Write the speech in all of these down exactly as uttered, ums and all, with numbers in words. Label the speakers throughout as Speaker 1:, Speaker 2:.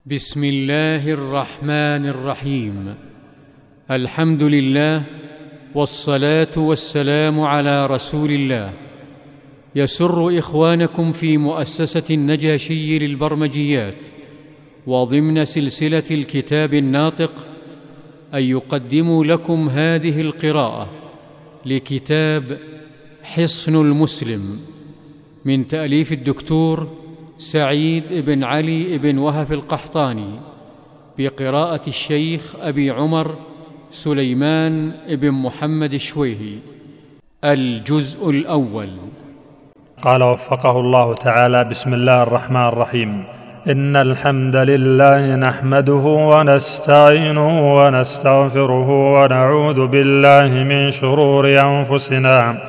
Speaker 1: بسم الله الرحمن الرحيم. الحمد لله والصلاة والسلام على رسول الله. يسر إخوانكم في مؤسسة النجاشي للبرمجيات وضمن سلسلة الكتاب الناطق أن يقدموا لكم هذه القراءة لكتاب حصن المسلم من تأليف الدكتور سعيد بن علي بن وهف القحطاني بقراءة الشيخ أبي عمر سليمان بن محمد الشويهي. الجزء الأول.
Speaker 2: قال وفقه الله تعالى: بسم الله الرحمن الرحيم. إن الحمد لله نحمده ونستعينه ونستغفره ونعوذ بالله من شرور أنفسنا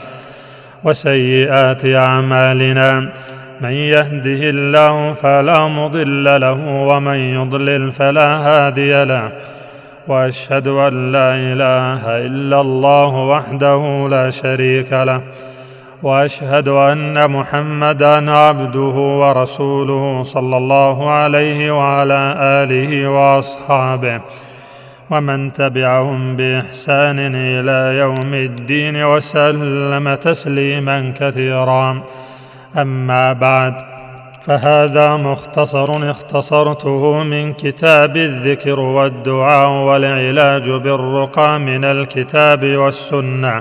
Speaker 2: وسيئات أعمالنا. من يهده الله فلا مضل له ومن يضلل فلا هادي له، وأشهد أن لا إله إلا الله وحده لا شريك له، وأشهد أن محمدًا عبده ورسوله صلى الله عليه وعلى آله وأصحابه ومن تبعهم بإحسان إلى يوم الدين وسلم تسليمًا كثيرًا. أما بعد، فهذا مختصر اختصرته من كتاب الذكر والدعاء والعلاج بالرقى من الكتاب والسنة.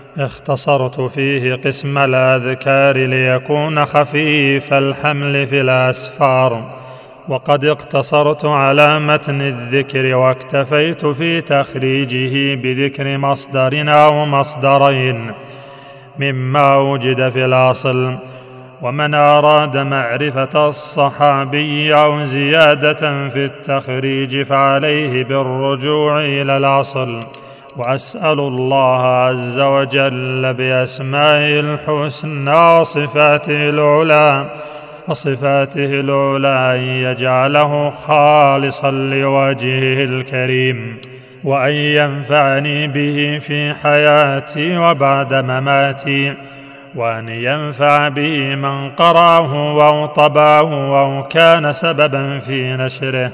Speaker 2: اختصرت فيه قسم الأذكار ليكون خفيف الحمل في الأسفار، وقد اقتصرت على متن الذكر واكتفيت في تخريجه بذكر مصدر أو مصدرين مما وجد في الأصل. ومن أراد معرفة الصحابي أو زيادة في التخريج فعليه بالرجوع إلى الأصل. وأسأل الله عز وجل بأسمائه الحسنى وصفاته العلى وصفاته العلى أن يجعله خالصا لوجهه الكريم، وأن ينفعني به في حياتي وبعد مماتي، وأن ينفع به من قرأه أو طبعه أو كان سببا في نشره،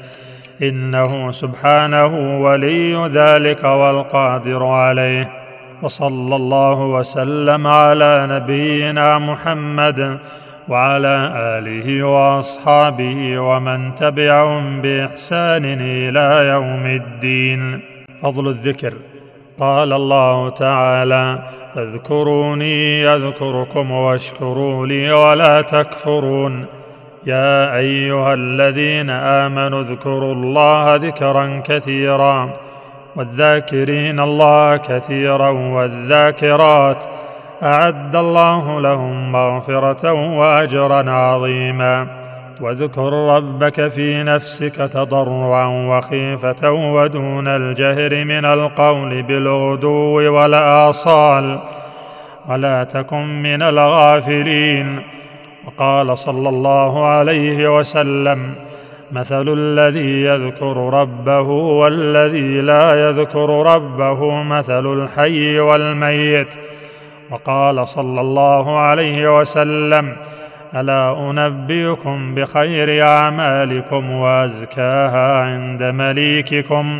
Speaker 2: إنه سبحانه ولي ذلك والقادر عليه. وصلى الله وسلم على نبينا محمد وعلى آله وأصحابه ومن تبعهم بإحسان إلى يوم الدين. فضل الذكر. قال الله تعالى: فاذكروني أذكركم واشكروا لي ولا تكفرون. يا أيها الذين آمنوا اذكروا الله ذكرا كثيرا، والذاكرين الله كثيرا والذاكرات أعد الله لهم مغفرة وأجرا عظيما. واذكر ربك في نفسك تضرعا وخيفة ودون الجهر من القول بالغدو والآصال ولا تكن من الغافلين. وقال صلى الله عليه وسلم: مثل الذي يذكر ربه والذي لا يذكر ربه مثل الحي والميت. وقال صلى الله عليه وسلم: ألا أنبئكم بخير أعمالكم وأزكاها عند مليككم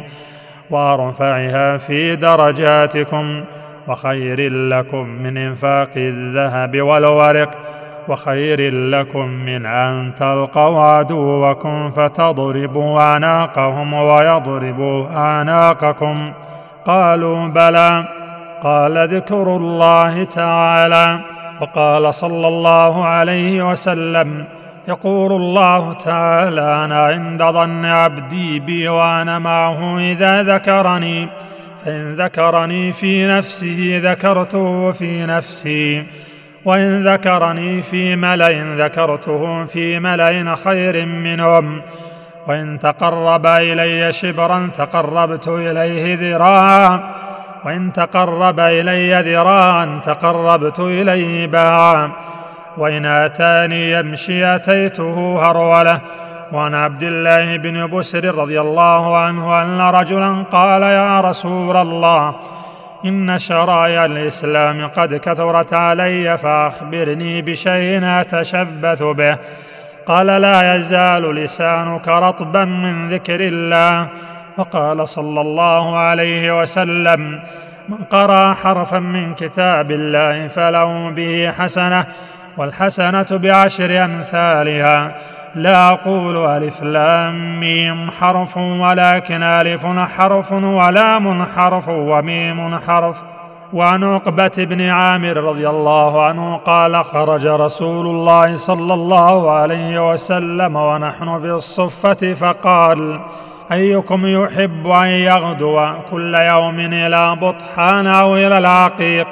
Speaker 2: وأرفعها في درجاتكم وخير لكم من إنفاق الذهب والورق وخير لكم من أن تلقوا عدوكم فتضربوا أعناقهم ويضربوا أعناقكم. قالوا: بلى. قال: ذكر الله تعالى. وقال صلى الله عليه وسلم: يقول الله تعالى: أنا عند ظن عبدي بي وأنا معه إذا ذكرني، فإن ذكرني في نفسه ذكرته في نفسي، وإن ذكرني في ملأ ذكرته في ملأ خير منهم، وإن تقرب إلي شبرا تقربت إليه ذراعا، وإن تقرب إلي ذراعا تقربت إليه باعا، وإن أتاني يمشي أتيته هرولة. وعن عبد الله بن بسر رضي الله عنه أن رجلا قال: يا رسول الله، إن شرائع الإسلام قد كثرت علي، فأخبرني بشيء أتشبث به. قال: لا يزال لسانك رطبا من ذكر الله. وقال صلى الله عليه وسلم: من قرأ حرفا من كتاب الله فله به حسنة، والحسنة بعشر أمثالها. لا أقول ألف لام ميم حرف، ولكن ألف حرف ولام حرف وميم حرف. وعن عقبة بن عامر رضي الله عنه قال: خرج رسول الله صلى الله عليه وسلم ونحن في الصفة فقال: أيكم يحب أن يغدو كل يوم إلى بطحان أو إلى العقيق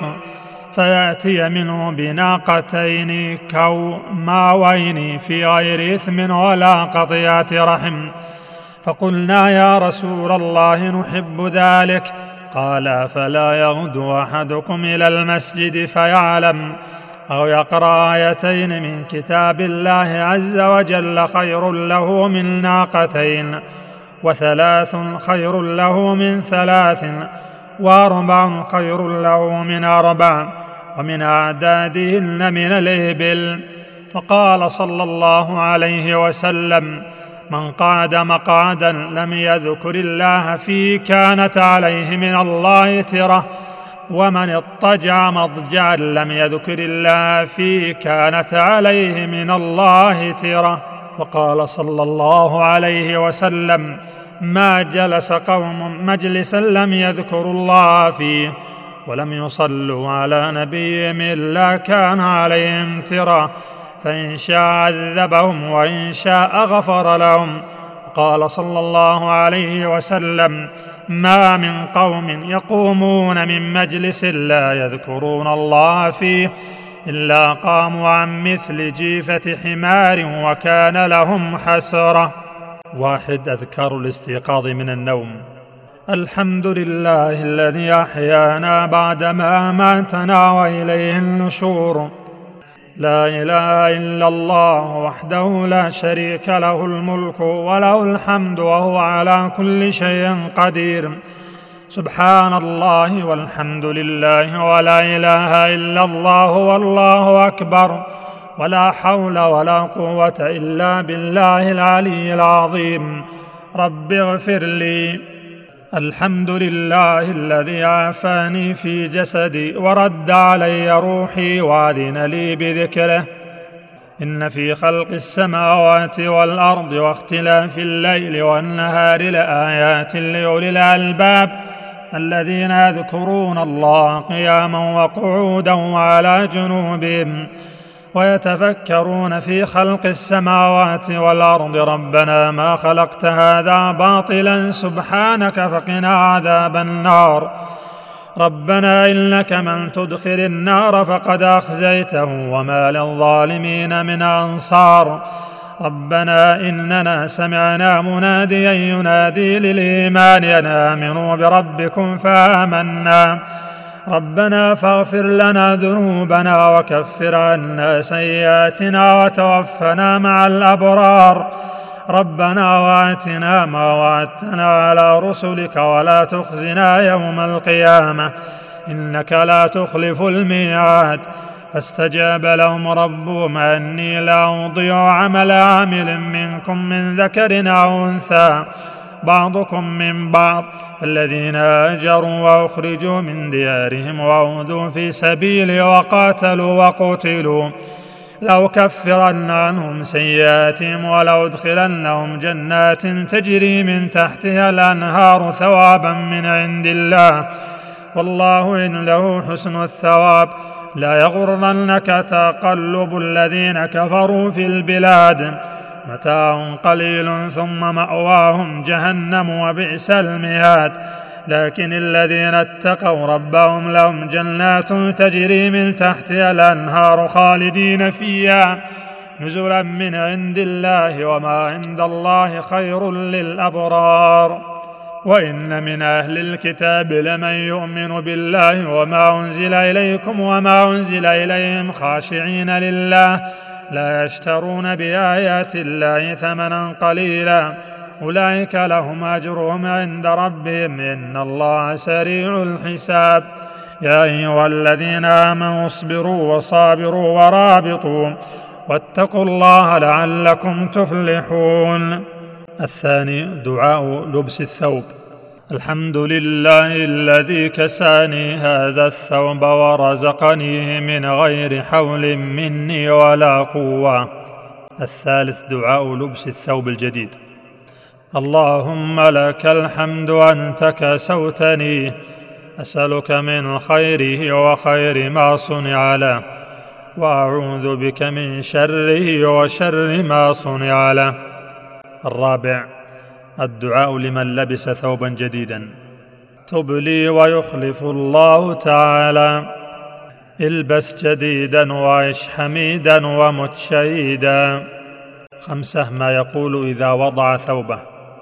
Speaker 2: فيأتي منه بناقتين كوماوين في غير إثم ولا قطيعة رحم؟ فقلنا: يا رسول الله نحب ذلك. قال: فلا يغدو أحدكم إلى المسجد فيعلم أو يقرأ آيتين من كتاب الله عز وجل خير له من ناقتين، وثلاث خير له من ثلاث، وأربع خير له من أربع، ومن أعدادهن من الإبل. وقال صلى الله عليه وسلم: من قعد مقعدا لم يذكر الله فيه كانت عليه من الله ترة، ومن اضطجع مضجعا لم يذكر الله فيه كانت عليه من الله ترة. وقال صلى الله عليه وسلم: ما جلس قوم مجلسا لم يذكروا الله فيه ولم يصلوا على نبيهم إلا كان عليهم ترة، فإن شاء عذبهم وإن شاء غفر لهم. قال صلى الله عليه وسلم: ما من قوم يقومون من مجلس لا يذكرون الله فيه إلا قاموا عن مثل جيفة حمار وكان لهم حسرة. واحد. أذكار الاستيقاظ من النوم: الحمد لله الذي أحيانا بعدما أماتنا وإليه النشور. لا إله إلا الله وحده لا شريك له الملك وله الحمد وهو على كل شيء قدير. سبحان الله والحمد لله ولا إله إلا الله والله أكبر، ولا حول ولا قوة إلا بالله العلي العظيم. رب اغفر لي. الحمد لله الذي عافاني في جسدي ورد علي روحي وأذن لي بذكره. إن في خلق السماوات والأرض واختلاف الليل والنهار لآيات لأولي الألباب الذين يذكرون الله قياما وقعودا وعلى جنوبهم ويتفكرون في خلق السماوات والأرض ربنا ما خلقت هذا باطلا سبحانك فقنا عذاب النار. ربنا إنك من تدخل النار فقد أخزيته وما للظالمين من أنصار. ربنا إننا سمعنا مناديا ينادي للإيمان أن آمنوا بربكم فآمنا. ربنا فاغفر لنا ذنوبنا وكفر عنا سيئاتنا وتوفنا مع الأبرار. ربنا وآتنا ما وعدتنا على رسلك ولا تخزنا يوم القيامة إنك لا تخلف الميعاد. فاستجاب لهم ربهم أني لا أضيع عمل عامل منكم من ذكر أو أنثى بعضكم من بعض، الذين هاجروا وأخرجوا من ديارهم وأوذوا في سبيلي وقاتلوا وقتلوا لأكفرن عنهم سيئاتهم ولأدخلنهم جنات تجري من تحتها الأنهار ثوابا من عند الله والله عنده حسن الثواب. لا يغرنك تقلب الذين كفروا في البلاد متاع قليل ثم مأواهم جهنم وبئس المهاد. لكن الذين اتقوا ربهم لهم جنات تجري من تحتها الأنهار خالدين فيها نزلا من عند الله وما عند الله خير للأبرار. وإن من أهل الكتاب لمن يؤمن بالله وما أنزل إليكم وما أنزل إليهم خاشعين لله لا يشترون بآيات الله ثمنا قليلا أولئك لهم أجرهم عند ربهم إن الله سريع الحساب. يا أيها الذين آمنوا اصبروا وصابروا ورابطوا واتقوا الله لعلكم تفلحون. الثاني دعاء لبس الثوب. الحمد لله الذي كساني هذا الثوب ورزقنيه من غير حول مني ولا قوة. الثالث دعاء لبس الثوب الجديد. اللهم لك الحمد أنت كسوتني، أسألك من خيره وخير ما صنع له، وأعوذ بك من شره وشر ما صنع له. الرابع الدعاء لمن لبس ثوبا جديدا. تب لي ويخلف الله تعالى، البس جديدا وعش حميدا ومت شهيدا. خمسة ما يقول إذا وضع ثوبه.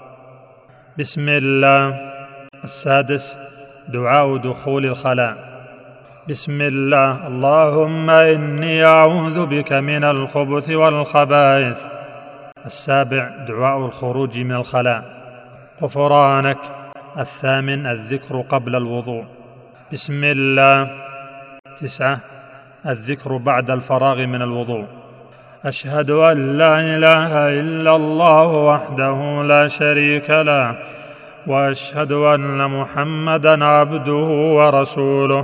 Speaker 2: بسم الله. السادس دعاء دخول الخلاء. بسم الله اللهم إني أعوذ بك من الخبث والخبائث. السابع دعاء الخروج من الخلاء. غفرانك. الثامن الذكر قبل الوضوء. بسم الله. تسعة الذكر بعد الفراغ من الوضوء. أشهد أن لا إله إلا الله وحده لا شريك له، وأشهد أن محمدًا عبده ورسوله.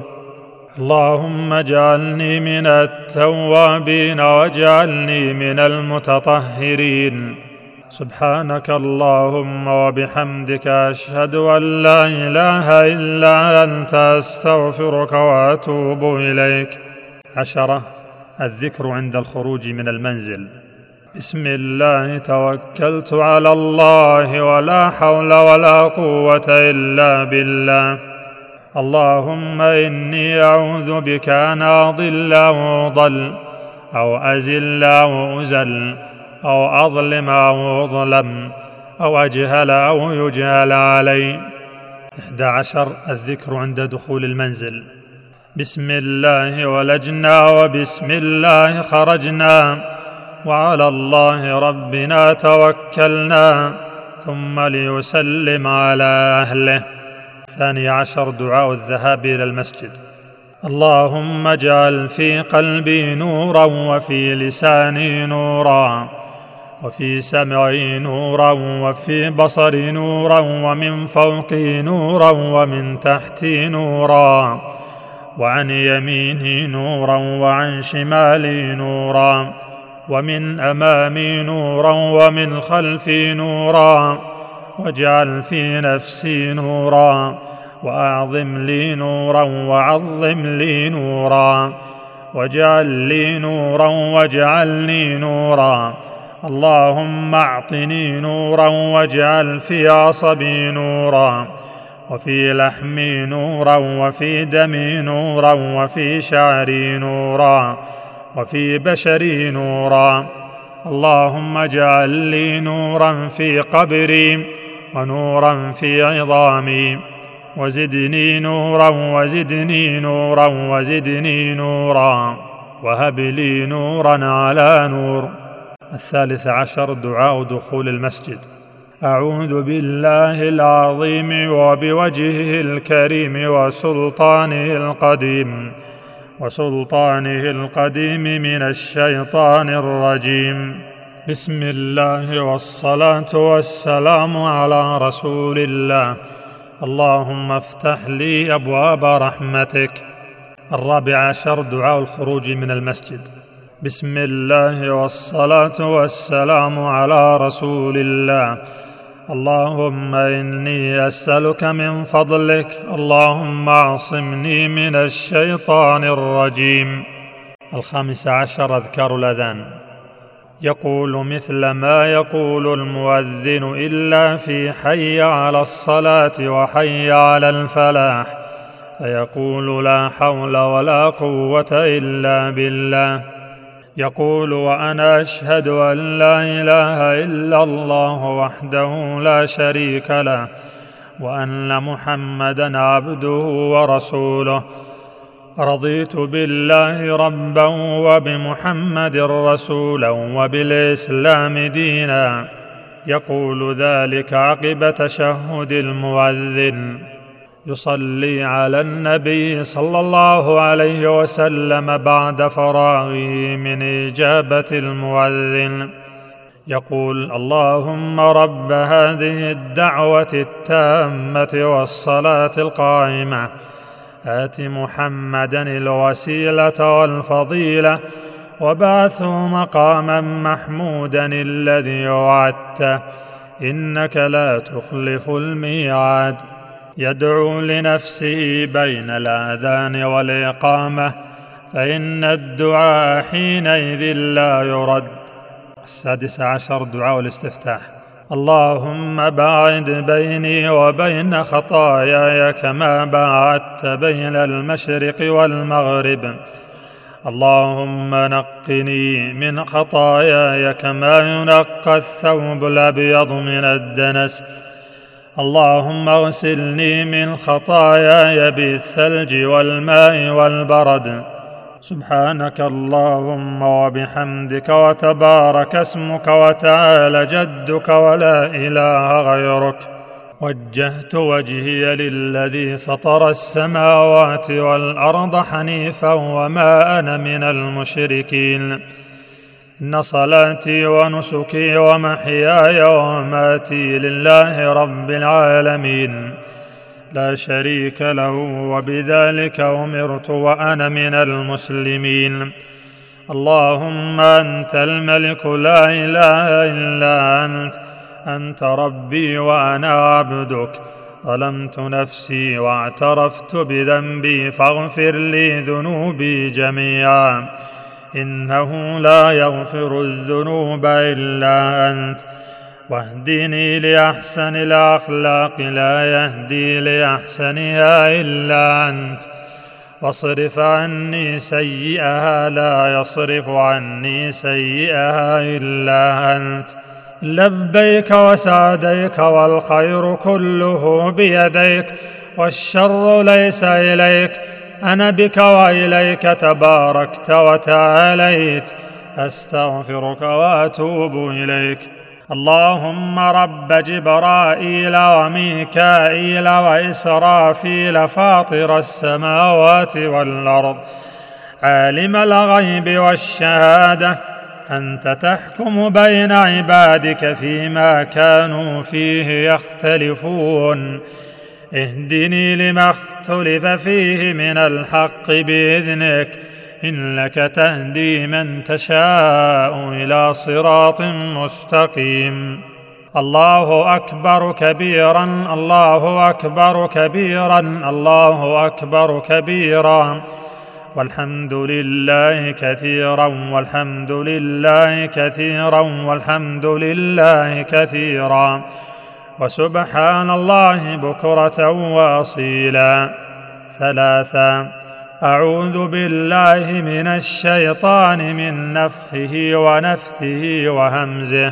Speaker 2: اللهم اجعلني من التوابين واجعلني من المتطهرين. سبحانك اللهم وبحمدك، أشهد أن لا إله إلا أنت، أستغفرك وأتوب إليك. عشرة الذكر عند الخروج من المنزل. بسم الله توكلت على الله ولا حول ولا قوة إلا بالله. اللهم إني أعوذ بك أن أضل أو أضل أو أزل أو أزل أو أظلم أو أظلم أو أجهل أو يجهل علي. إحدى عشر الذكر عند دخول المنزل. بسم الله ولجنا وبسم الله خرجنا وعلى الله ربنا توكلنا، ثم ليسلم على أهله. الثاني عشر دعاء الذهاب إلى المسجد. اللهم اجعل في قلبي نورا وفي لساني نورا وفي سمعي نورا وفي بصري نورا ومن فوقي نورا ومن تحتي نورا وعن يميني نورا وعن شمالي نورا ومن أمامي نورا ومن خلفي نورا، واجعل في نفسي نورا وأعظم لي نورا وعظم لي نورا، واجعل لي نورا واجعلني نورا. اللهم اعطني نورا واجعل في عصبي نورا وفي لحمي نورا وفي دمي نورا وفي شعري نورا وفي بشري نورا. اللهم اجعل لي نورا في قبري ونورا في عظامي، وزدني نورا وزدني نورا وزدني نورا، وهب لي نورا على نور. الثالث عشر دعاء دخول المسجد. أعوذ بالله العظيم وبوجهه الكريم وسلطانه القديم وسلطانه القديم من الشيطان الرجيم. بسم الله والصلاة والسلام على رسول الله. اللهم افتح لي أبواب رحمتك. الرابع عشر دعاء الخروج من المسجد. بسم الله والصلاة والسلام على رسول الله. اللهم إني أسألك من فضلك، اللهم اعصمني من الشيطان الرجيم. الخامس عشر أذكار الأذان. يقول مثل ما يقول المؤذن إلا في حي على الصلاة وحي على الفلاح، فيقول لا حول ولا قوة إلا بالله. يقول وأنا أشهد أن لا إله إلا الله وحده لا شريك له، وأن محمدًا عبده ورسوله. رضيت بالله ربًا وبمحمد رسولا وبالإسلام دينا. يقول ذلك عقب تشهد المؤذن. يصلي على النبي صلى الله عليه وسلم بعد فراغه من إجابة المؤذن، يقول: اللهم رب هذه الدعوة التامة والصلاة القائمة، آت محمدا الوسيلة والفضيلة وابعثه مقاما محمودا الذي وعدته، إنك لا تخلف الميعاد. يدعو لنفسه بين الآذان والإقامة، فإن الدعاء حينئذ لا يرد. السادس عشر دعاء الاستفتاح: اللهم باعد بيني وبين خطاياي كما باعدت بين المشرق والمغرب. اللهم نقني من خطاياي كما ينقى الثوب الأبيض من الدنس. اللهم اغسلني من خطاياي بالثلج والماء والبرد. سبحانك اللهم وبحمدك وتبارك اسمك وتعالى جدك ولا إله غيرك. وجهت وجهي للذي فطر السماوات والأرض حنيفا وما أنا من المشركين. إن صلاتي ونسكي ومحياي ومماتي لله رب العالمين لا شريك له، وبذلك أمرت وأنا من المسلمين. اللهم أنت الملك لا إله إلا أنت، أنت ربي وأنا عبدك، ظلمت نفسي واعترفت بذنبي فاغفر لي ذنوبي جميعا، إنه لا يغفر الذنوب إلا أنت. واهدني لأحسن الأخلاق لا يهدي لأحسنها إلا أنت، واصرف عني سيئها لا يصرف عني سيئها إلا أنت. لبيك وسعديك والخير كله بيديك، والشر ليس إليك، أنا بك وإليك تباركت وتعاليت، أستغفرك وأتوب إليك. اللهم رب جبرائيل وميكائيل وإسرافيل فاطر السماوات والأرض، عالم الغيب والشهادة، أنت تحكم بين عبادك فيما كانوا فيه يختلفون، اهدني لما اختلف فيه من الحق بإذنك، إنك تهدي من تشاء إلى صراط مستقيم. الله أكبر كبيرا، الله أكبر كبيرا، الله أكبر كبيرا، والحمد لله كثيرا، والحمد لله كثيرا، والحمد لله كثيرا، وسبحان الله بكرة وأصيلا. ثلاثا: أعوذ بالله من الشيطان من نفخه ونفثه وهمزه.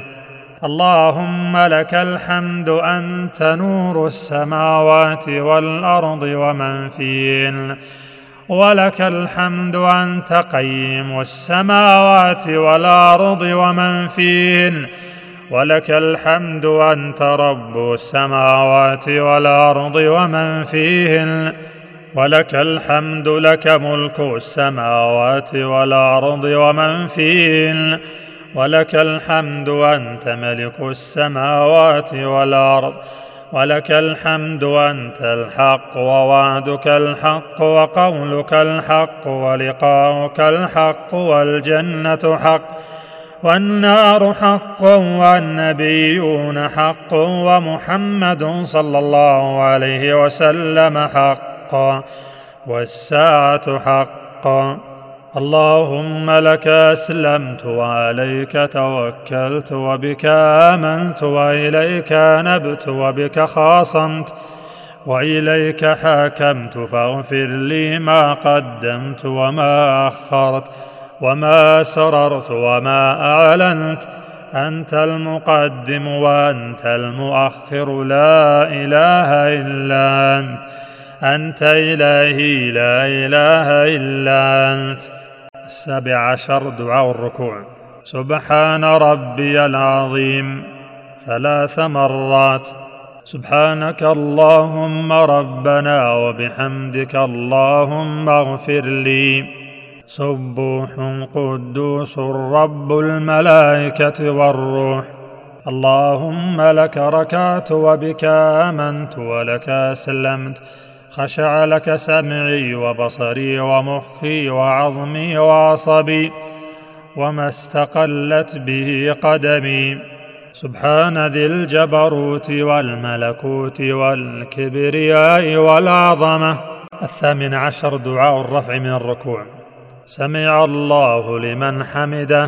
Speaker 2: اللهم لك الحمد أنت نور السماوات والأرض ومن فيهن، ولك الحمد أنت قيم السماوات والأرض ومن فيهن، ولك الحمد أنت رب السماوات والأرض ومن فيهن، ولك الحمد لك ملك السماوات والأرض ومن فيهن، ولك الحمد أنت ملك السماوات والأرض، ولك الحمد أنت الحق ووعدك الحق وقولك الحق ولقاؤك الحق والجنة حق والنار حق والنبيون حق ومحمد صلى الله عليه وسلم حق والساعة حق. اللهم لك أسلمت وعليك توكلت وبك آمنت وإليك أنبت وبك خاصمت وإليك حاكمت، فاغفر لي ما قدمت وما أخرت وما أسررت وما أعلنت، أنت المقدم وأنت المؤخر، لا إله إلا أنت، أنت إلهي لا إله إلا أنت. السابع عشر دعاء الركوع. سبحان ربي العظيم ثلاث مرات. سبحانك اللهم ربنا وبحمدك اللهم اغفر لي. سبوح قدوس رب الملائكة والروح. اللهم لك ركعت وبك آمنت ولك أسلمت، خشع لك سمعي وبصري ومخي وعظمي وعصبي وما استقلت به قدمي. سبحان ذي الجبروت والملكوت والكبرياء والعظمة. الثامن عشر دعاء الرفع من الركوع. سمع الله لمن حمده.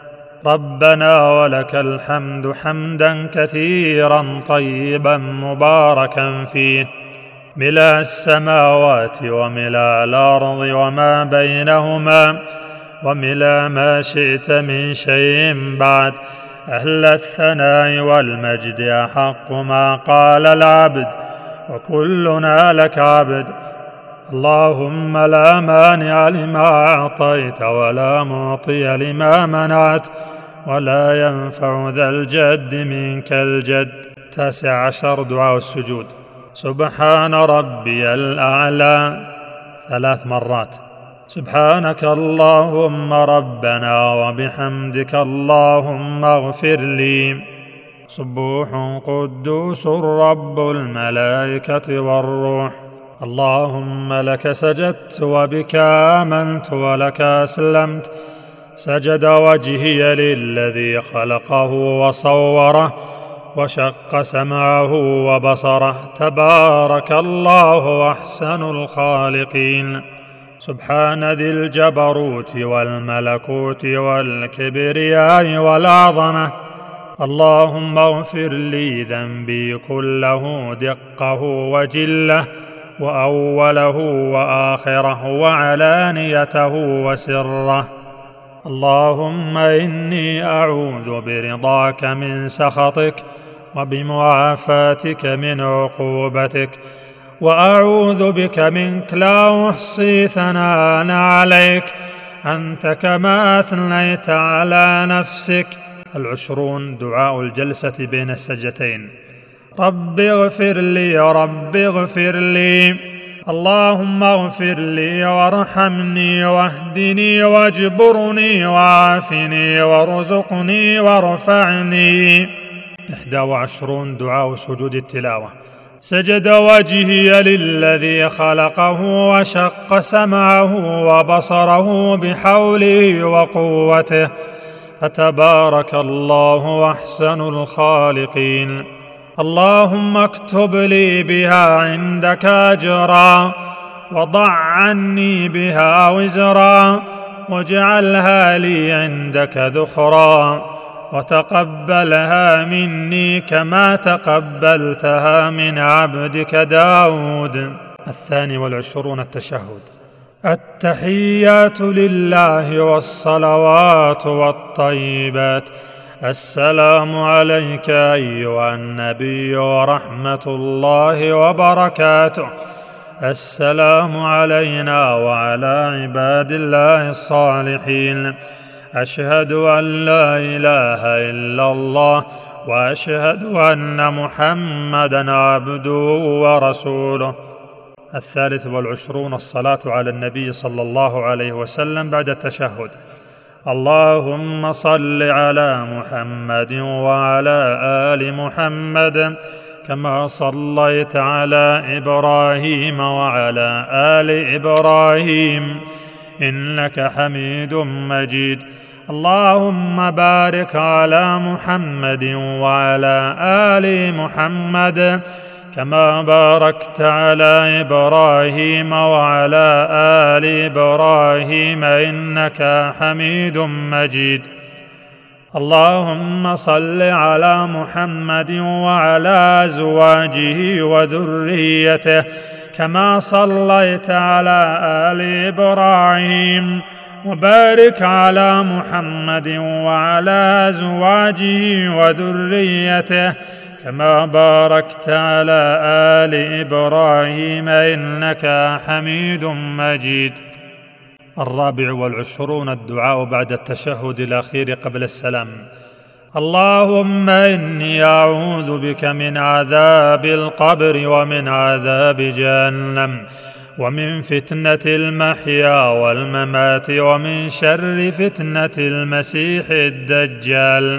Speaker 2: ربنا ولك الحمد حمدا كثيرا طيبا مباركا فيه، ملء السماوات وملء الأرض وما بينهما وملء ما شئت من شيء بعد. أهل الثناء والمجد أحق ما قال العبد، وكلنا لك عبد. اللهم لا مانع لما أعطيت ولا معطي لما منعت ولا ينفع ذا الجد منك الجد. تاسع عشر دعاء السجود. سبحان ربي الأعلى ثلاث مرات. سبحانك اللهم ربنا وبحمدك اللهم اغفر لي. سبوح قدوس رب الملائكة والروح. اللهم لك سجدت وبك آمنت ولك أسلمت. سجد وجهي للذي خلقه وصوره وشق سمعه وبصره، تبارك الله أحسن الخالقين. سبحان ذي الجبروت والملكوت والكبرياء والعظمة. اللهم اغفر لي ذنبي كله دقه وجله وأوله وآخره وعلانيته وسره. اللهم إني أعوذ برضاك من سخطك وبمعافاتك من عقوبتك، وأعوذ بك منك لا أحصي ثناء عليك أنت كما أثنيت على نفسك. العشرون دعاء الجلسة بين السجدتين. رب اغفر لي رب اغفر لي. اللهم اغفر لي وارحمني واهدني واجبرني وعافني وارزقني وارفعني. إحدى وعشرون دعاء سجود التلاوة. سجد وجهي للذي خلقه وشق سمعه وبصره بحوله وقوته، فتبارك الله أحسن الخالقين. اللهم اكتب لي بها عندك أجرا، وضع عني بها وزرا، واجعلها لي عندك ذخرا، وتقبلها مني كما تقبلتها من عبدك داود. الثاني والعشرون التشهد. التحيات لله والصلوات والطيبات. السلام عليك أيها النبي ورحمة الله وبركاته. السلام علينا وعلى عباد الله الصالحين. أشهد أن لا إله إلا الله وأشهد أن محمدًا عبده ورسوله. الثالث والعشرون الصلاة على النبي صلى الله عليه وسلم بعد التشهد. اللهم صل على محمد وعلى آل محمد كما صليت على إبراهيم وعلى آل إبراهيم إنك حميد مجيد. اللهم بارك على محمد وعلى آل محمد كما باركت على إبراهيم وعلى آل إبراهيم إنك حميد مجيد. اللهم صل على محمد وعلى أزواجه وذريته كما صليت على آل إبراهيم، وبارك على محمد وعلى أزواجه وذريته كما باركت على آل إبراهيم إنك حميد مجيد. الرابع والعشرون الدعاء بعد التشهد الأخير قبل السلام. اللهم إني أعوذ بك من عذاب القبر ومن عذاب جهنم ومن فتنة المحيا والممات ومن شر فتنة المسيح الدجال.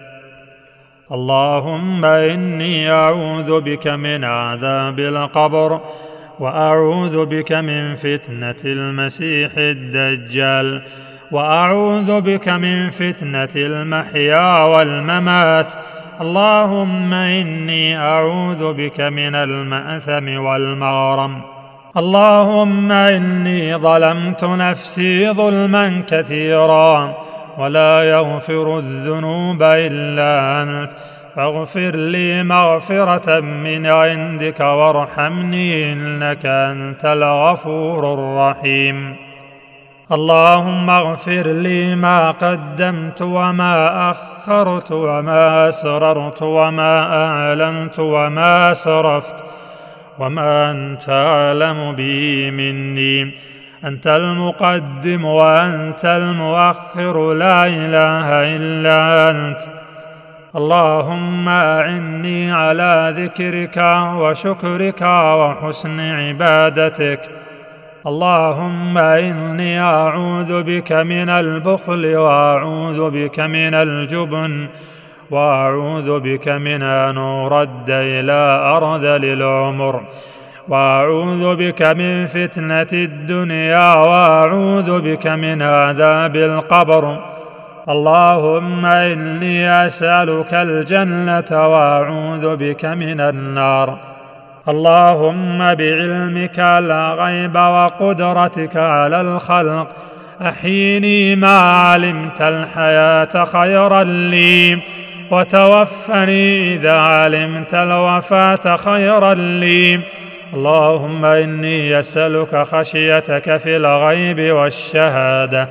Speaker 2: اللهم إني أعوذ بك من عذاب القبر وأعوذ بك من فتنة المسيح الدجال وأعوذ بك من فتنة المحيا والممات. اللهم إني أعوذ بك من المأثم والمغرم. اللهم إني ظلمت نفسي ظلما كثيرا ولا يغفر الذنوب إلا أنت، فاغفر لي مغفرة من عندك وارحمني إنك أنت الغفور الرحيم. اللهم اغفر لي ما قدمت وما أخرت وما أسررت وما أعلنت وما أسرفت وما أنت أعلم به مني. أنت المقدم وأنت المؤخر، لا إله إلا أنت. اللهم أعني على ذكرك وشكرك وحسن عبادتك. اللهم إني أعوذ بك من البخل وأعوذ بك من الجبن وأعوذ بك من أن أرد إلى أرذل العمر وأعوذ بك من فتنة الدنيا وأعوذ بك من عذاب القبر. اللهم إني أسألك الجنة وأعوذ بك من النار. اللهم بعلمك الغيب وقدرتك على الخلق أحيني ما علمت الحياة خيرا لي، وتوفني إذا علمت الوفاة خيرا لي. اللهم إني أسألك خشيتك في الغيب والشهادة،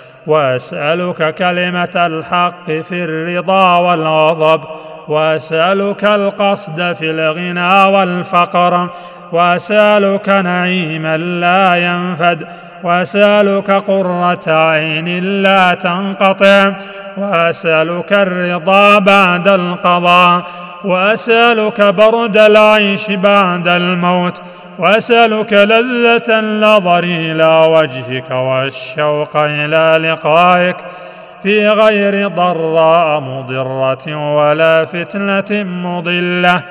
Speaker 2: وأسألك كلمة الحق في الرضا والغضب، وأسألك القصد في الغنى والفقر، وأسألك نعيما لا ينفد، وأسألك قرة عين لا تنقطع، وأسألك الرضا بعد القضاء، وأسألك برد العيش بعد الموت، وأسألك لذة النظر إلى وجهك والشوق إلى لقائك في غير ضراء مضرة ولا فتنة مضلة.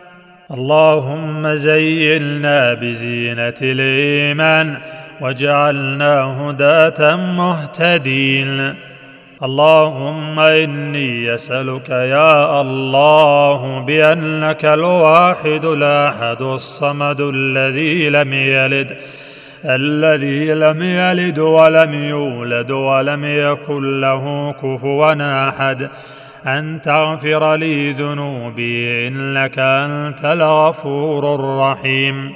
Speaker 2: اللهم زينا بزينة الإيمان واجعلنا هداة مهتدين. اللهم إني أسألك يا الله بأنك الواحد الأحد الصمد الذي لم يلد الذي لم يلد ولم يولد ولم يكن له كفوا أحد أن تغفر لي ذنوبي إنك أنت الغفور الرحيم.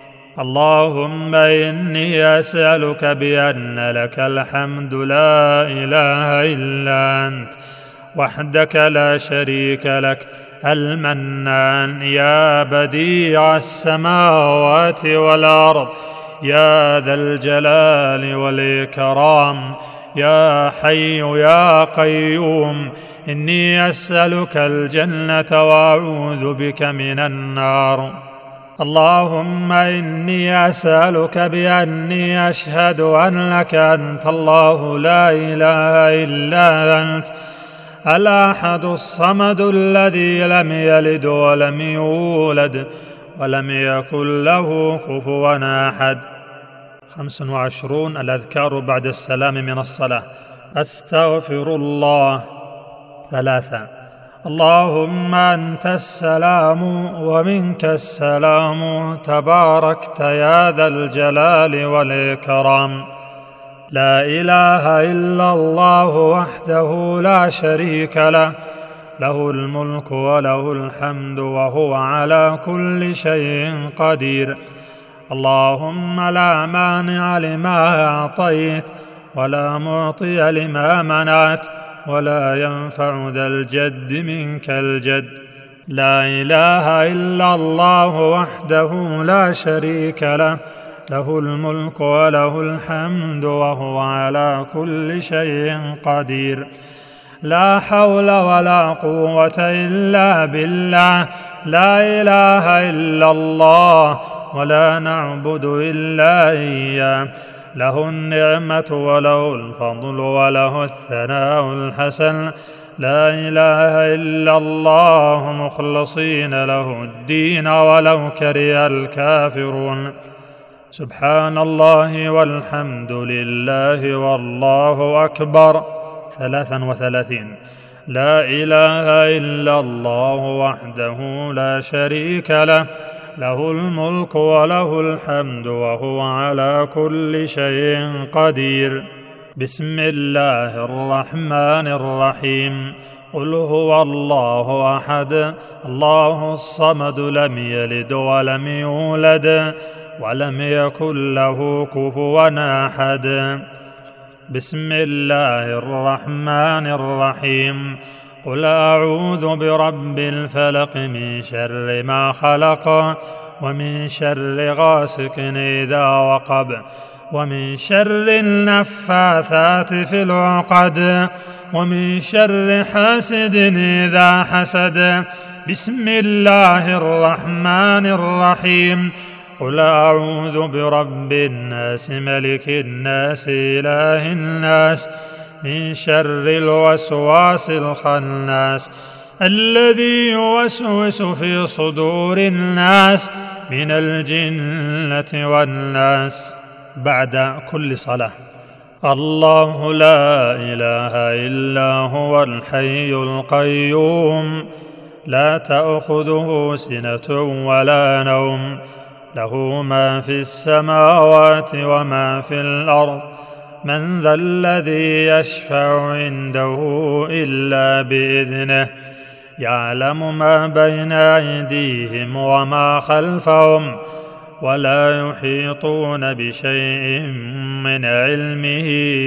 Speaker 2: اللهم إني أسألك بأن لك الحمد لا إله إلا أنت وحدك لا شريك لك المنان، يا بديع السماوات والأرض، يا ذا الجلال والإكرام، يا حي يا قيوم. إني أسألك الجنة وأعوذ بك من النار. اللهم إني أسألك بأني أشهد أنك أنت الله لا إله إلا أنت الأحد الصمد الذي لم يلد ولم يولد ولم يكن له كفوا أحد. خمس وعشرون الأذكار بعد السلام من الصلاة. أستغفر الله ثلاثة. اللهم أنت السلام ومنك السلام، تباركت يا ذا الجلال والإكرام. لا إله إلا الله وحده لا شريك له، له الملك وله الحمد وهو على كل شيء قدير. اللهم لا مانع لما أعطيت ولا معطي لما منعت ولا ينفع ذا الجد منك الجد. لا إله إلا الله وحده لا شريك له، له الملك وله الحمد وهو على كل شيء قدير. لا حول ولا قوة إلا بالله، لا إله إلا الله ولا نعبد إلا إياه، له النعمة وله الفضل وله الثناء الحسن، لا إله إلا الله مخلصين له الدين ولو كره الكافرون. سبحان الله والحمد لله والله أكبر ثلاثا وثلاثين. لا إله إلا الله وحده لا شريك له، له الملك وله الحمد وهو على كل شيء قدير. بسم الله الرحمن الرحيم. قل هو الله أحد الله الصمد لم يلد ولم يولد ولم يكن له كفوا أحد. بسم الله الرحمن الرحيم. قل أعوذ برب الفلق من شر ما خلق ومن شر غاسق إذا وقب ومن شر النفاثات في العقد ومن شر حاسد إذا حسد. بسم الله الرحمن الرحيم. قل أعوذ برب الناس ملك الناس إله الناس من شر الوسواس الخناس الذي يوسوس في صدور الناس من الجنة والناس. بعد كل صلاة. الله لا إله إلا هو الحي القيوم لا تأخذه سنة ولا نوم، له ما في السماوات وما في الأرض، من ذا الذي يشفع عنده إلا بإذنه، يعلم ما بين أيديهم وما خلفهم ولا يحيطون بشيء من علمه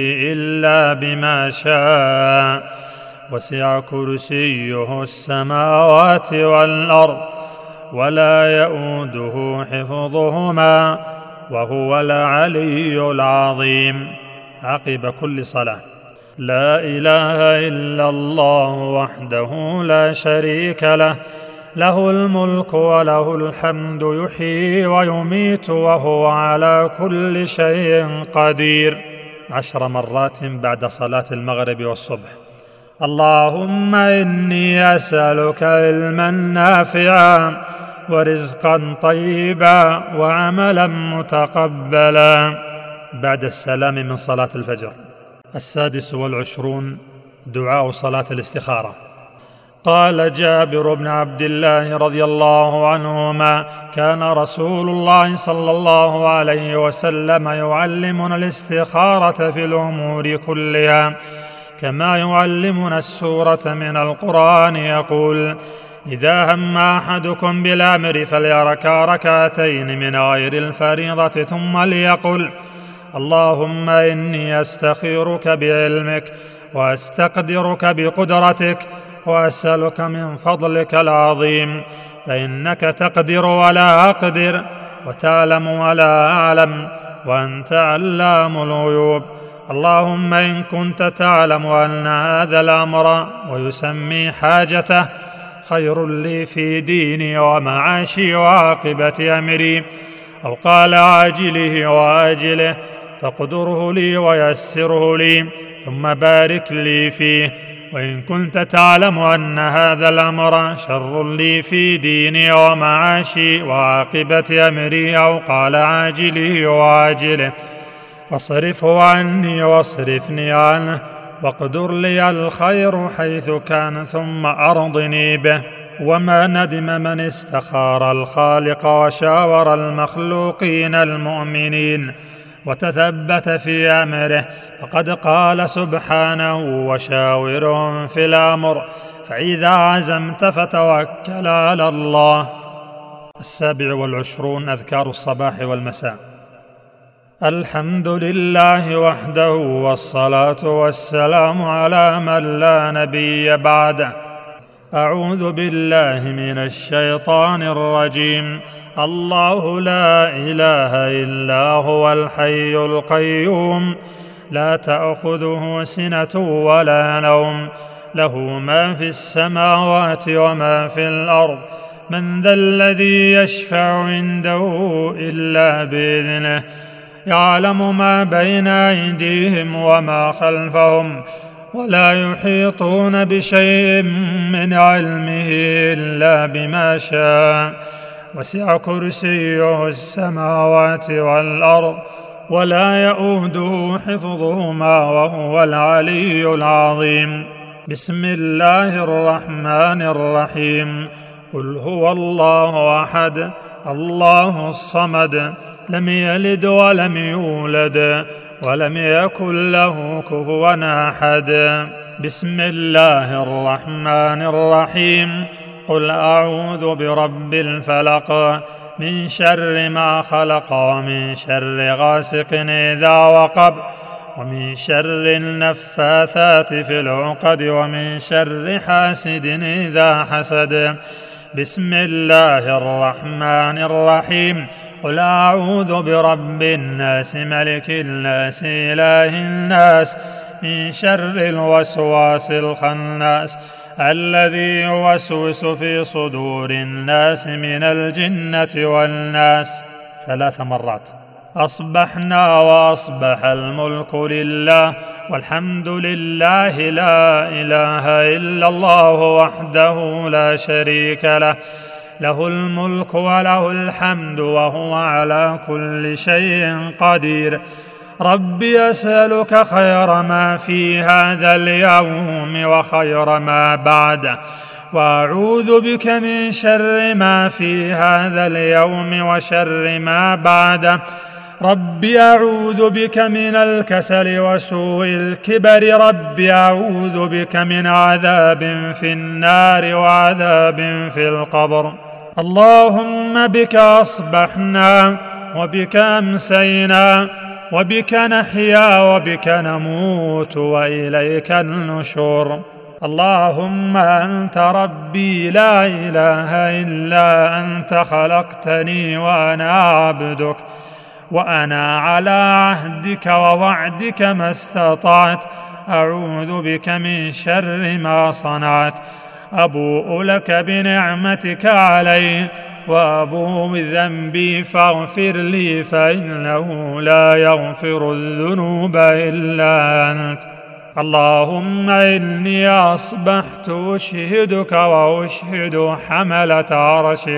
Speaker 2: إلا بما شاء، وسع كرسيه السماوات والأرض ولا يؤوده حفظهما وهو العلي العظيم. عقب كل صلاة. لا إله إلا الله وحده لا شريك له، له الملك وله الحمد يحيي ويميت وهو على كل شيء قدير. عشر مرات بعد صلاة المغرب والصبح. اللهم إني أسألك علما نافعا ورزقا طيبا وعملا متقبلا. بعد السلام من صلاة الفجر. السادس والعشرون. دعاء صلاة الاستخارة. قال جابر بن عبد الله رضي الله عنهما: كان رسول الله صلى الله عليه وسلم يعلمنا الاستخارة في الأمور كلها كما يعلمنا السورة من القرآن، يقول: إذا هم أحدكم بالأمر فليركع ركعتين من غير الفريضة ثم ليقل: اللهم إني أستخيرك بعلمك وأستقدرك بقدرتك وأسألك من فضلك العظيم، فإنك تقدر ولا أقدر وتعلم ولا أعلم وأنت علام الغيوب. اللهم إن كنت تعلم أن هذا الأمر ويسمي حاجته خير لي في ديني ومعاشي وعاقبة أمري، أو قال عاجله وآجله، فاقدره لي ويسره لي ثم بارك لي فيه. وإن كنت تعلم أن هذا الأمر شر لي في ديني ومعاشي وعاقبة أمري، أو قال عاجله وآجله، فاصرفه عني واصرفني عنه، واقدر لي الخير حيث كان ثم أرضني به. وما ندم من استخار الخالق وشاور المخلوقين المؤمنين وتثبت في أمره، فقد قال سبحانه: وشاورهم في الأمر فإذا عزمت فتوكل على الله. السابع والعشرون. أذكار الصباح والمساء. الحمد لله وحده والصلاة والسلام على من لا نبي بعده. أعوذ بالله من الشيطان الرجيم. الله لا إله إلا هو الحي القيوم لا تأخذه سنة ولا نوم له ما في السماوات وما في الأرض، من ذا الذي يشفع عنده إلا بإذنه، يعلم ما بين أيديهم وما خلفهم، ولا يحيطون بشيء من علمه إلا بما شاء، وسع كرسيه السماوات والأرض، ولا يؤوده حفظهما، وهو العلي العظيم. بسم الله الرحمن الرحيم. قل هو الله أحد الله الصمد، لم يلد ولم يولد ولم يكن له كفوا أحد. بسم الله الرحمن الرحيم. قل أعوذ برب الفلق، من شر ما خلق، ومن شر غاسق إذا وقب، ومن شر النفاثات في العقد، ومن شر حاسد إذا حسد. بسم الله الرحمن الرحيم. قل أعوذ برب الناس ملك الناس إله الناس، من شر الوسواس الخناس، الذي يوسوس في صدور الناس من الجنة والناس. ثلاث مرات. أصبحنا وأصبح الملك لله، والحمد لله، لا إله إلا الله وحده لا شريك له، له الملك وله الحمد وهو على كل شيء قدير. ربي أسألك خير ما في هذا اليوم وخير ما بعده، وأعوذ بك من شر ما في هذا اليوم وشر ما بعده. ربي أعوذ بك من الكسل وسوء الكبر، ربي أعوذ بك من عذاب في النار وعذاب في القبر. اللهم بك أصبحنا وبك أمسينا وبك نحيا وبك نموت وإليك النشور. اللهم أنت ربي لا إله إلا أنت، خلقتني وأنا عبدك، وأنا على عهدك ووعدك ما استطعت. أعوذ بك من شر ما صنعت. أبوء لك بنعمتك علي وأبوء بذنبي، فاغفر لي، فإنه لا يغفر الذنوب إلا أنت. اللهم إني أصبحت أشهدك وأشهد حملة عرشك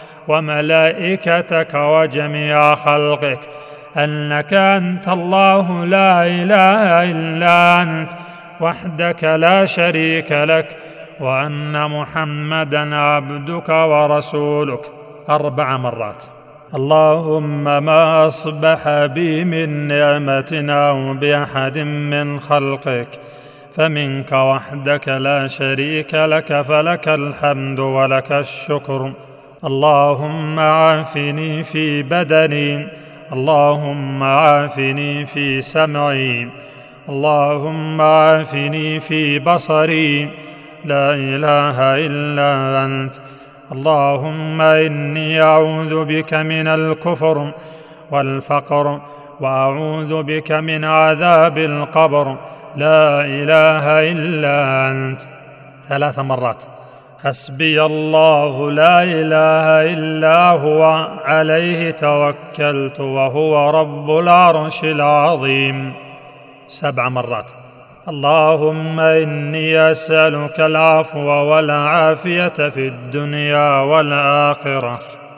Speaker 2: وملائكتك وجميع خلقك أنك أنت الله لا إله إلا أنت وحدك لا شريك لك، وأن محمدًا عبدك ورسولك. أربع مرات. اللهم ما أصبح بي من نعمة أو بأحد من خلقك فمنك وحدك لا شريك لك، فلك الحمد ولك الشكر. اللهم عافني في بدني، اللهم عافني في سمعي، اللهم عافني في بصري، لا إله إلا أنت. اللهم إني أعوذ بك من الكفر والفقر، وأعوذ بك من عذاب القبر، لا إله إلا أنت. ثلاث مرات. حسبي الله لا إله إلا هو، عليه توكلت وهو رب العرش العظيم. سبع مرات. اللهم إني أسألك العفو والعافية في الدنيا والآخرة.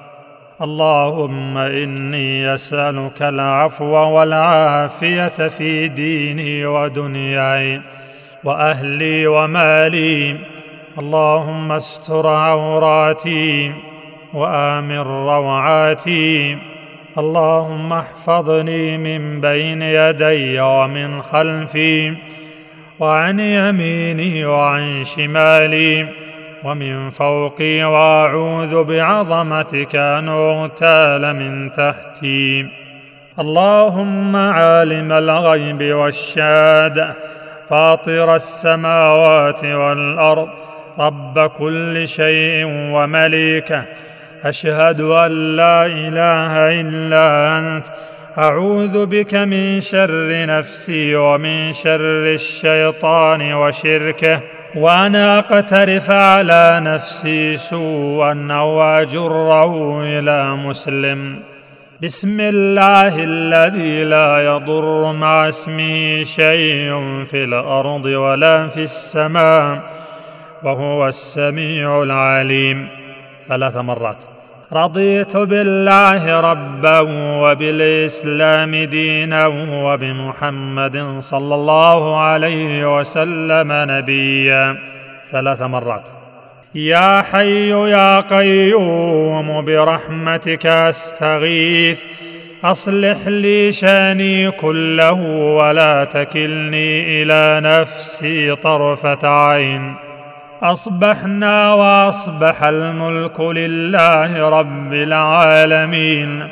Speaker 2: اللهم إني أسألك العفو والعافية في ديني ودنياي وأهلي ومالي. اللهم استر عوراتي وآمن روعاتي. اللهم احفظني من بين يدي ومن خلفي وعن يميني وعن شمالي ومن فوقي، وأعوذ بعظمتك أن أغتال من تحتي. اللهم عالم الغيب والشهادة، فاطر السماوات والأرض، رب كل شيء ومليكه، أشهد أن لا إله إلا أنت. أعوذ بك من شر نفسي ومن شر الشيطان وشركه، وأن أقترف على نفسي سوءا أو أجره إلى مسلم. بسم الله الذي لا يضر مع اسمه شيء في الأرض ولا في السماء وهو السميع العليم ثلاث مرات. رضيت بالله ربا وبالإسلام دينا وبمحمد صلى الله عليه وسلم نبيا ثلاث مرات. يا حي يا قيوم برحمتك أستغيث أصلح لي شأني كله ولا تكلني إلى نفسي طرفة عين. أصبحنا وأصبح الملك لله رب العالمين.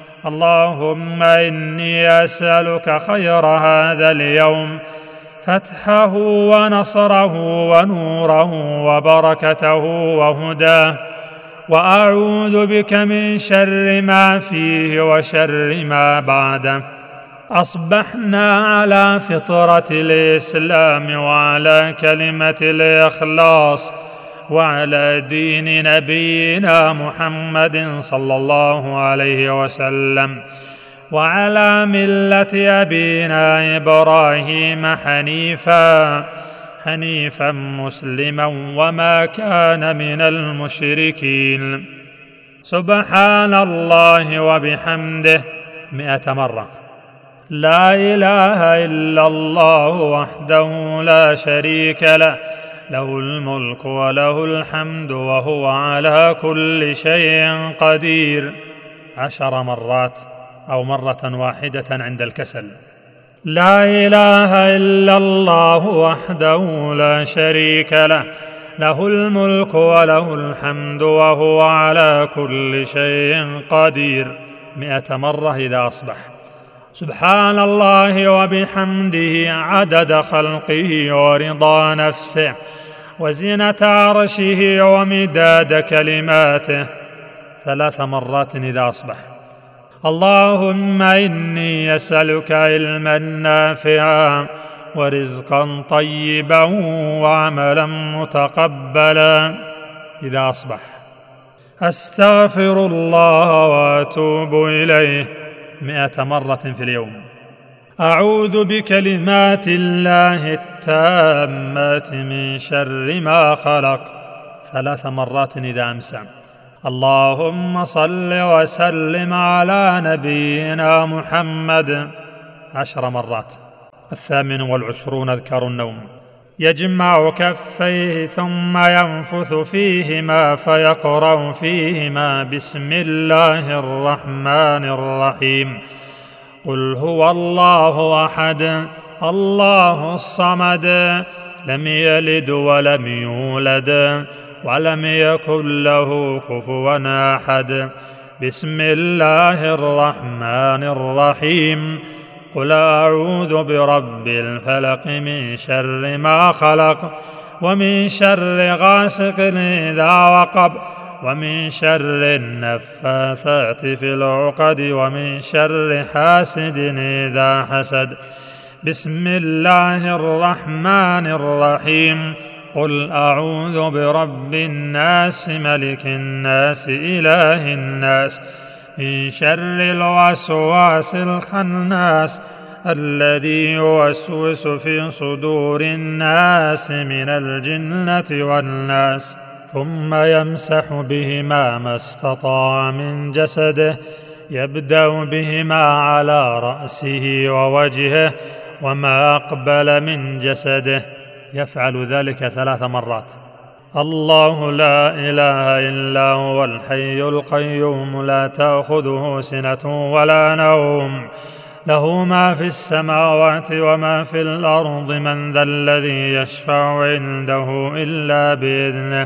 Speaker 2: اللهم إني أسألك خير هذا اليوم، فتحه ونصره ونوره وبركته وهداه، وأعوذ بك من شر ما فيه وشر ما بعده. أصبحنا على فطرة الإسلام وعلى كلمة الإخلاص وعلى دين نبينا محمد صلى الله عليه وسلم وعلى ملة أبينا إبراهيم حنيفا حنيفا مسلما وما كان من المشركين. سبحان الله وبحمده مئة مرة. لا إله إلا الله وحده لا شريك له، له الملك وله الحمد وهو على كل شيء قدير عشر مرات أو مرة واحدة عند الكسل. لا إله إلا الله وحده لا شريك له، له الملك وله الحمد وهو على كل شيء قدير مئة مرة إذا أصبح. سبحان الله وبحمده عدد خلقه ورضا نفسه وزنة عرشه ومداد كلماته ثلاث مرات إذا أصبح. اللهم إني أسألك علما نافعا ورزقا طيبا وعملا متقبلا إذا أصبح. أستغفر الله وأتوب إليه مئة مرة في اليوم. أعوذ بكلمات الله التامات من شر ما خلق ثلاث مرات إذا أمسى. اللهم صل وسلم على نبينا محمد عشر مرات. الثامن والعشرون أذكار النوم. يجمع كفيه ثم ينفث فيهما فيقرأ فيهما بسم الله الرحمن الرحيم. قل هو الله أحد الله الصمد لم يلد ولم يولد ولم يكن له كفوا أحد. بسم الله الرحمن الرحيم. قل أعوذ برب الفلق من شر ما خلق ومن شر غاسق إذا وقب ومن شر النفاثات في العقد ومن شر حاسد إذا حسد. بسم الله الرحمن الرحيم. قل أعوذ برب الناس ملك الناس إله الناس من شر الوسواس الخناس الذي يوسوس في صدور الناس من الجنة والناس. ثم يمسح بهما ما استطاع من جسده، يبدأ بهما على رأسه ووجهه وما أقبل من جسده، يفعل ذلك ثلاث مرات. الله لا إله إلا هو الحي القيوم لا تأخذه سنة ولا نوم، له ما في السماوات وما في الأرض. من ذا الذي يشفع عنده إلا بإذنه،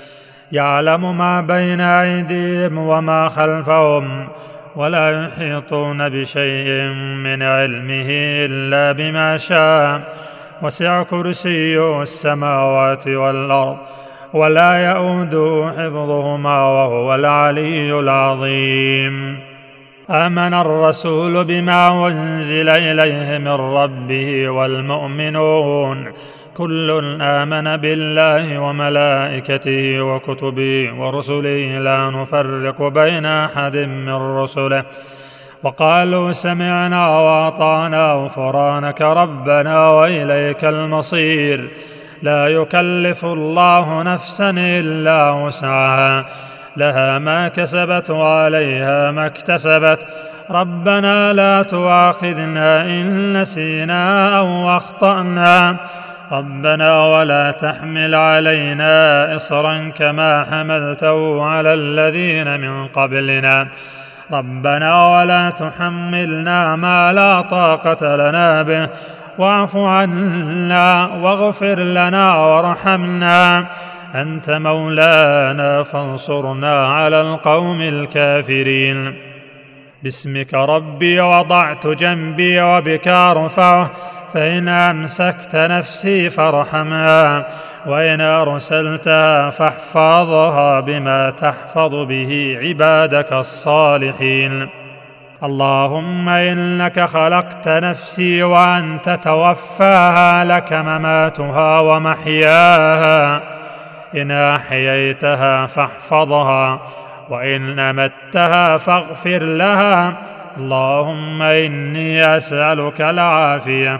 Speaker 2: يعلم ما بين أيديهم وما خلفهم ولا يحيطون بشيء من علمه إلا بما شاء. وسع كرسيه السماوات والأرض ولا يؤوده حفظهما وهو العلي العظيم. آمن الرسول بما أنزل إليه من ربه والمؤمنون كل آمن بالله وملائكته وكتبه ورسله لا نفرق بين أحد من رسله وقالوا سمعنا وأطعنا غفرانك ربنا وإليك المصير. لا يكلف الله نفسا إلا وسعها، لها ما كسبت وعليها ما اكتسبت. ربنا لا تؤاخذنا إن نسينا أو أخطأنا، ربنا ولا تحمل علينا إصرا كما حملته على الذين من قبلنا، ربنا ولا تحملنا ما لا طاقة لنا به، واعف عنا واغفر لنا وارحمنا، أنت مولانا فانصرنا على القوم الكافرين. باسمك ربي وضعت جنبي وبك أرفعه، فإن أمسكت نفسي فارحمها، وإن أرسلتها فاحفظها بما تحفظ به عبادك الصالحين. اللهم إنك خلقت نفسي وأنت توفاها، لك مماتها ومحياها، إن أحييتها فاحفظها، وإن أمتها فاغفر لها. اللهم إني أسألك العافية.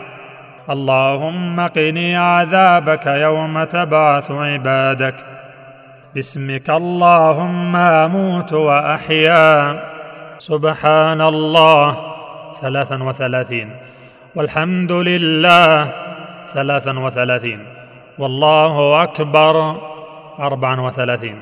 Speaker 2: اللهم قني عذابك يوم تبعث عبادك. باسمك اللهم أموت وأحيا. سبحان الله ثلاثا وثلاثين، والحمد لله ثلاثا وثلاثين، والله أكبر أربعا وثلاثين.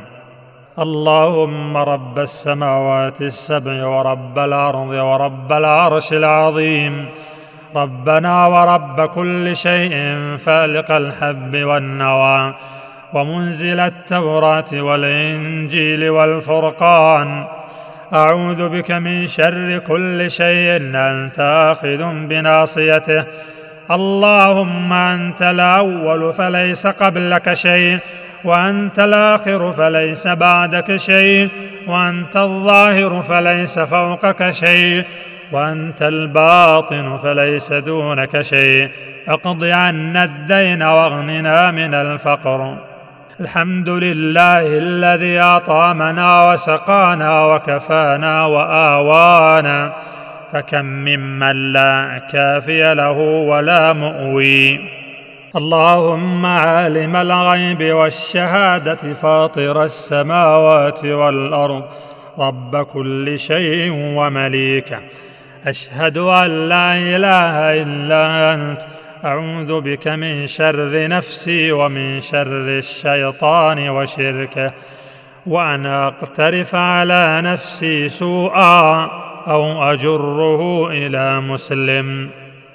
Speaker 2: اللهم رب السماوات السبع ورب الأرض ورب العرش العظيم، ربنا ورب كل شيء فالق الحب والنوى ومنزل التوراة والإنجيل والفرقان، أعوذ بك من شر كل شيء أنت آخذ بناصيته. اللهم أنت الأول فليس قبلك شيء، وأنت الآخر فليس بعدك شيء، وأنت الظاهر فليس فوقك شيء، وأنت الباطن فليس دونك شيء. اقض عنا الدين واغننا من الفقر. الحمد لله الذي أطعمنا وسقانا وكفانا وآوانا، فكم ممن لا كافي له ولا مؤوي. اللهم عالم الغيب والشهادة فاطر السماوات والأرض، رب كل شيء ومليكه، أشهد أن لا إله إلا أنت، أعوذ بك من شر نفسي ومن شر الشيطان وشركه، وأن أقترف على نفسي سوءا أو أجره إلى مسلم.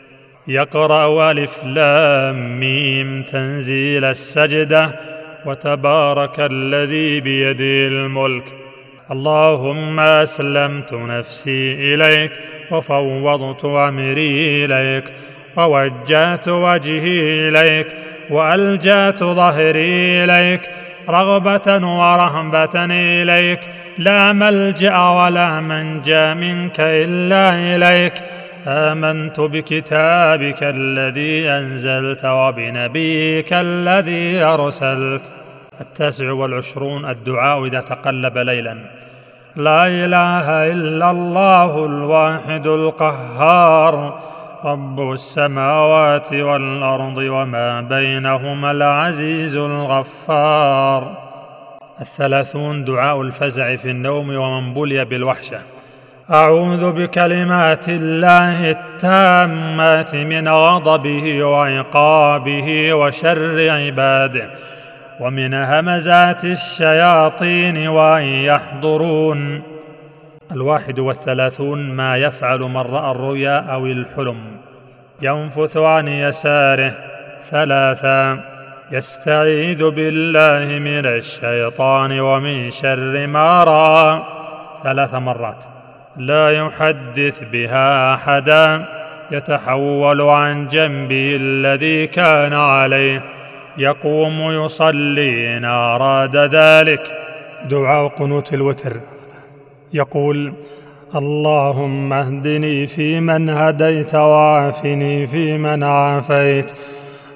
Speaker 2: يقرأ ألف لام ميم تنزيل السجدة، وتبارك الذي بيده الملك. اللهم أسلمت نفسي إليك وفوضت أمري إليك، ووجهت وجهي إليك، وألجأت ظهري إليك، رغبة ورهبة إليك، لا ملجأ ولا منجا منك إلا إليك. آمنت بكتابك الذي أنزلت وبنبيك الذي أرسلت. التاسع والعشرون، الدعاء إذا تقلب ليلا. لا إله إلا الله الواحد القهار، رب السماوات والأرض وما بينهما العزيز الغفار. الثلاثون، دعاء الفزع في النوم ومن بلي بالوحشة. أعوذ بكلمات الله التامات من غضبه وعقابه وشر عباده، ومن همزات الشياطين وأن يحضرون. الواحد والثلاثون، ما يفعل من رأى الرؤيا أو الحلم. ينفث عن يساره ثلاثا، يستعيذ بالله من الشيطان ومن شر ما رأى ثلاث مرات. لا يحدث بها أحدا، يتحول عن جنبه الذي كان عليه، يقوم يصلي إن أراد ذلك. دعاء قنوت الوتر. يقول: اللهم اهدني فيمن هديت، وعافني فيمن عافيت،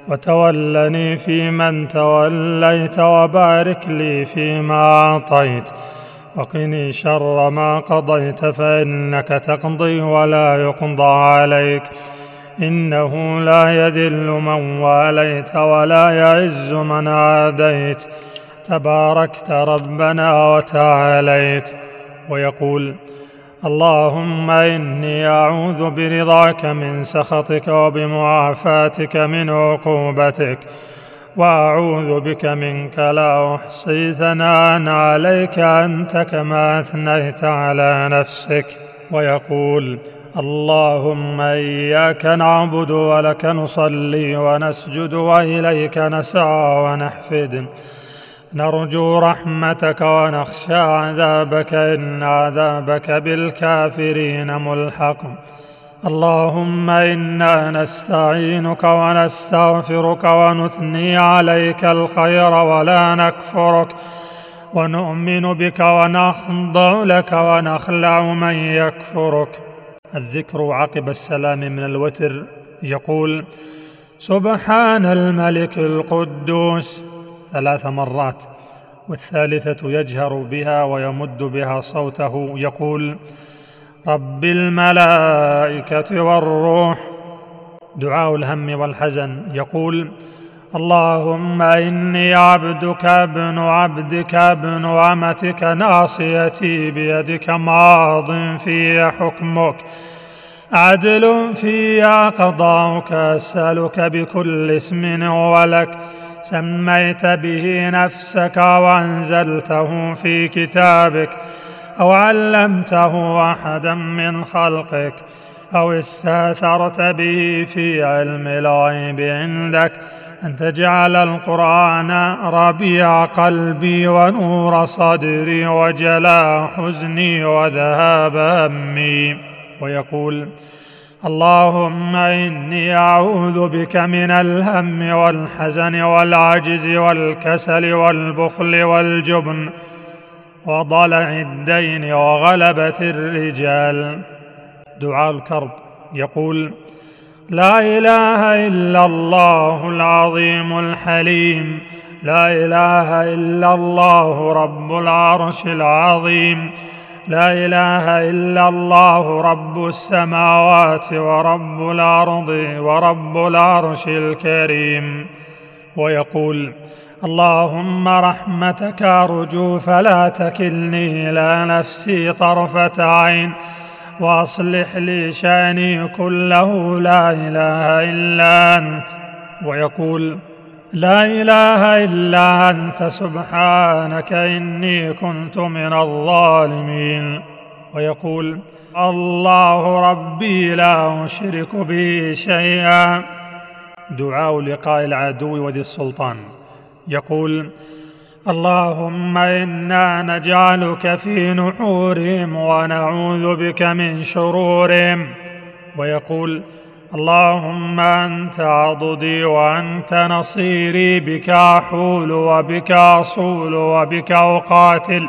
Speaker 2: وتولني فيمن توليت، وبارك لي فيما أعطيت، وقني شر ما قضيت، فإنك تقضي ولا يقضى عليك، إنه لا يذل من واليت ولا يعز من عاديت، تباركت ربنا وتعاليت. ويقول: اللهم إني أعوذ برضاك من سخطك وبمعافاتك من عقوبتك، وأعوذ بك منك لا أحصي ثناء عليك أنت كما أثنيت على نفسك. ويقول: اللهم إياك نعبد ولك نصلي ونسجد وإليك نسعى ونحفد، نرجو رحمتك ونخشى عذابك، إن عذابك بالكافرين ملحق. اللهم إنا نستعينك ونستغفرك ونثني عليك الخير ولا نكفرك، ونؤمن بك ونخضع لك ونخلع من يكفرك. الذكر عقب السلام من الوتر يقول: سبحان الملك القدوس ثلاث مرات، والثالثة يجهر بها ويمد بها صوته يقول: رب الملائكة والروح. دعاء الهم والحزن يقول: اللهم إني عبدك ابن عبدك ابن أمتك، ناصيتي بيدك، ماض في حكمك، عدل في قضاؤك، أسألك بكل اسم هو لك سميت به نفسك وأنزلته في كتابك، أو علمته أحدا من خلقك، أو استأثرت به في علم الغيب عندك، أن تجعل القرآن ربيع قلبي ونور صدري وجلاء حزني وذهاب همي. ويقول: اللهم إني أعوذ بك من الهم والحزن والعجز والكسل والبخل والجبن وضلع الدين وغلبة الرجال. دعاء الكرب يقول: لا إله إلا الله العظيم الحليم، لا إله إلا الله رب العرش العظيم، لا إله إلا الله رب السماوات ورب الأرض ورب العرش الكريم. ويقول: اللهم رحمتك أرجو فلا تكلني إلى نفسي طرفة عين، وأصلح لي شأني كله، لا إله إلا أنت. ويقول: لا إله إلا أنت سبحانك إني كنت من الظالمين. ويقول: الله ربي لا أشرك به شيئا. دعاء لقاء العدو وذي السلطان يقول: اللهم إنا نجعلك في نحورهم ونعوذ بك من شرورهم. ويقول: اللهم أنت عضدي وأنت نصيري، بك أحول وبك أصول وبك أقاتل.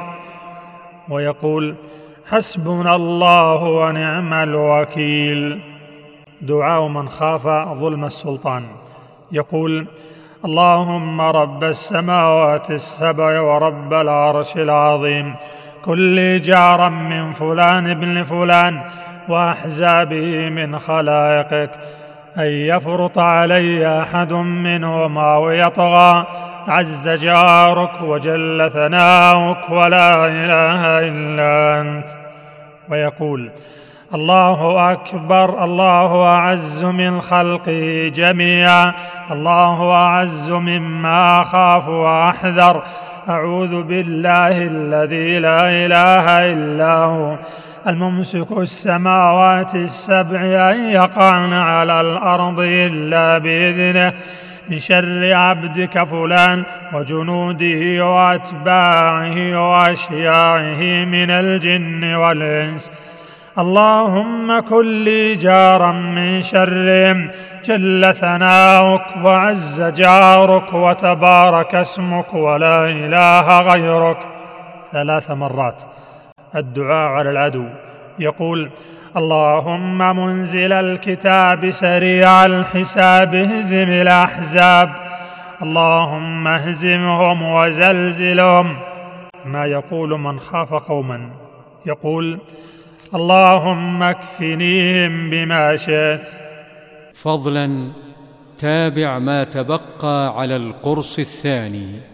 Speaker 2: ويقول: حسبنا الله ونعم الوكيل. دعاء من خاف ظلم السلطان يقول: اللهم رب السماوات السبع ورب العرش العظيم، كل جارا من فلان ابن فلان وأحزابه من خلائقك، أن يفرط علي أحد منهما ويطغى، عز جارك وجل ثناؤك ولا إله إلا أنت. ويقول: الله أكبر، الله أعز من خلقه جميعا، الله أعز مما أخاف وأحذر، أعوذ بالله الذي لا إله إلا هو الممسك السماوات السبع أن يقعن على الأرض إلا بإذنه، من شر عبدك فلان وجنوده وأتباعه وأشياعه من الجن والإنس. اللهم كن لي جارا من شرهم، جل ثناؤك وعز جارك وتبارك اسمك ولا إله غيرك. ثلاث مرات. الدعاء على العدو يقول: اللهم منزل الكتاب سريع الحساب اهزم الأحزاب، اللهم اهزمهم وزلزلهم. ما يقول من خاف قوما؟ يقول: اللهم اكفنيهم بما شئت.
Speaker 1: فضلا تابع ما تبقى على القرص الثاني.